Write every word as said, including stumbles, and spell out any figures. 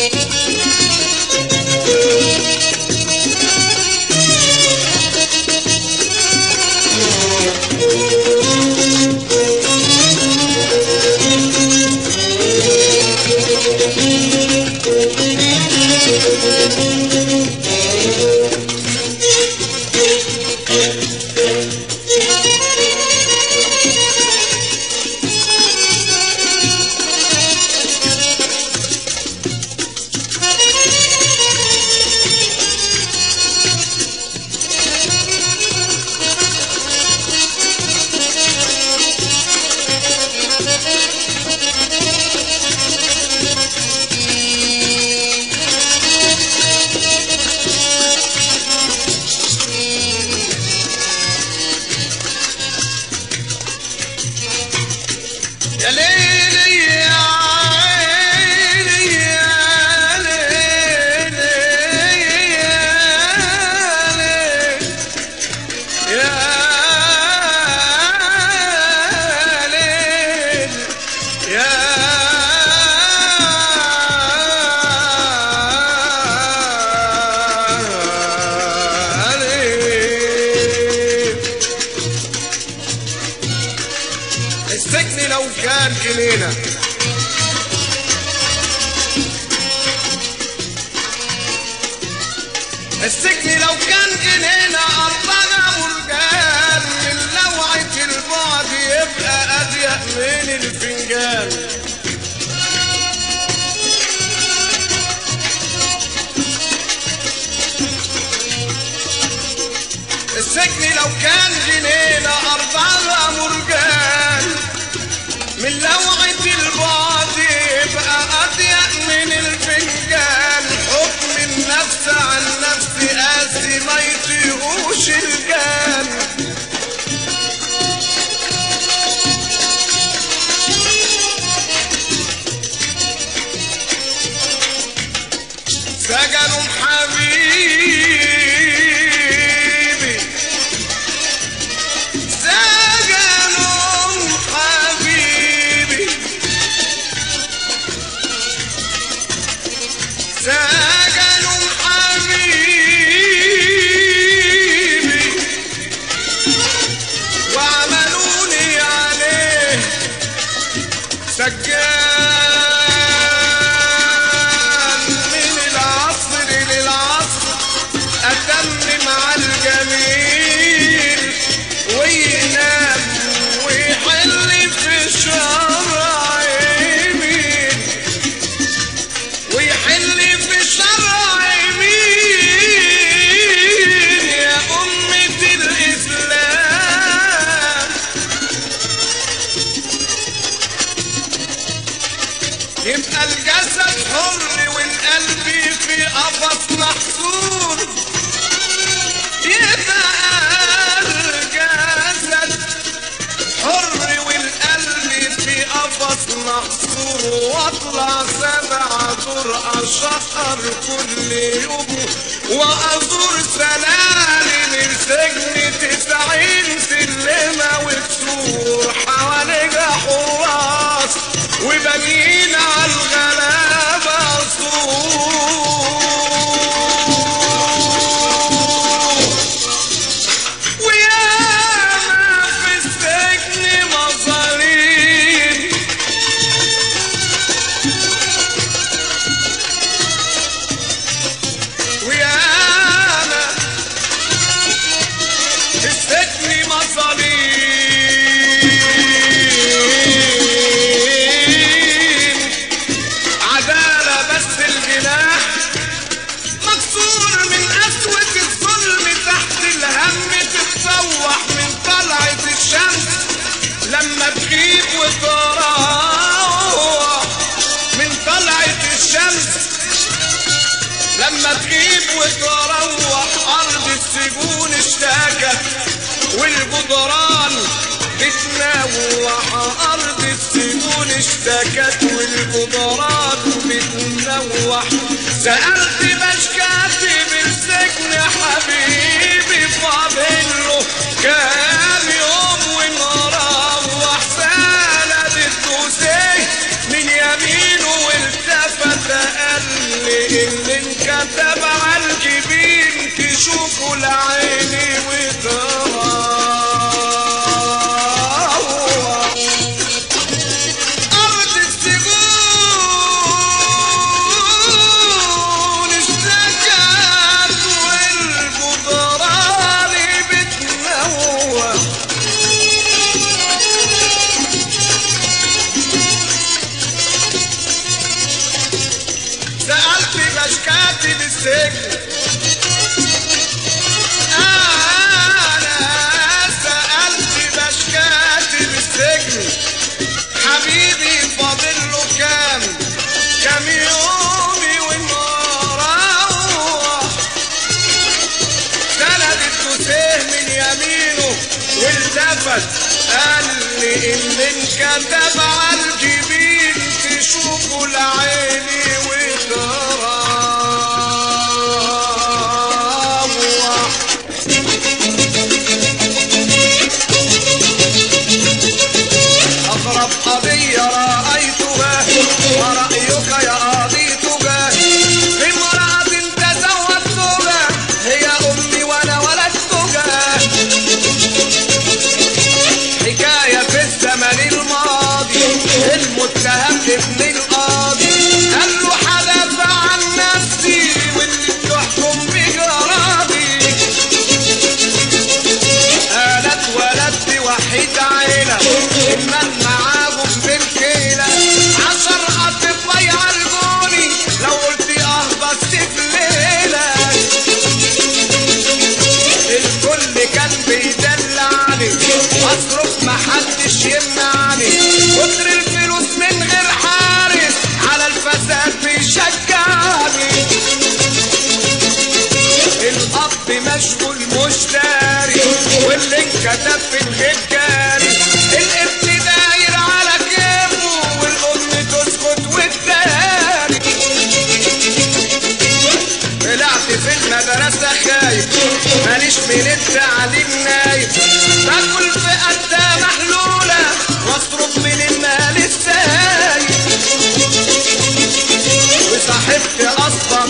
السجن لو كان جنينة السجن لو كان جنينة أربعة مرجان من لوعة البعد يبقى أضيق من الفنجان. السجن لو كان جنينة أربعة مرجان من لوعة البعد يبقى أضيق من الفنجان. حكم النفس عن نفس قاسي ما يطيقوش الجان. سجنوا حبيبي سجنوا حبيبي وعملوني عليه سجان. من العصر للعصر أتمم على الجميل وينام ويحل في الشرع يمين ويحل في الشرع يمين. يا أمة الإسلام يبقى الجسد حر والقلب في قفص محصور. يبقى الجسد حر والقلب في قفص محصور. واطلع سبع دور اشقر كل يوم وازور سلالم السجن تسعين سلمة وكسور. حواليها حراس وبنين على الغلابة سور. وياما في السجن مظالم وياما في السجن مظالم. عدالة بس الجناح مكسور من قسوة الظلم. تحت الهم تتفوح من طلعة الشمس لما تغيب وتروح. من طلعة الشمس لما تغيب وتروح. أرض السجون اشتاكت والجدران بتنوح. أرض السجون اشتكت والجدران بتنوح. سألت بشكاتي بالسجن حبيبي فاضله كام يوم ونروح. سالت الدوسي من يمينه والتفت قال اللي انكتب على الجبين تشوفه لعيني وتراه. أرض السجون اشتكت والجدران بتنوه. سألت باش كاتب السجن، أنا سألت باش كاتب السجن حبيبي فاضل له كام كام يومي ونروح. سند الدوسيه من يمينه والتفت قال لي اللي انكتب على الجبين تشوفه لعيني أغرب قضية رأيتها ورأيك يا قاضيتها امرأة تزوجتها هي أمي وأنا ولدتها. حكاية في الزمن الماضي المتهم ابن القاضي قال له حدث عن نفسي واللي بتحكم بجرادي. قالت ولدت وحيد عيلة المال معاهم بالكيلة عشر أطفال يعالجوني لو قلت اه بس في ليلة. الكل كان بيدلعني أصرف محدش يمنعني كتر الفلوس من غير حارس على الفساد بيشجعني. الأب مشغول مشتري واللي انكتب في الغيب جاري. الابن داير على كيفه والأم تسكت والتاني. طلعت في المدرسة خايف ماليش من التعليم نايف. باكل في قدة محلولة واصرف من المال السايب. وصاحبت أصلا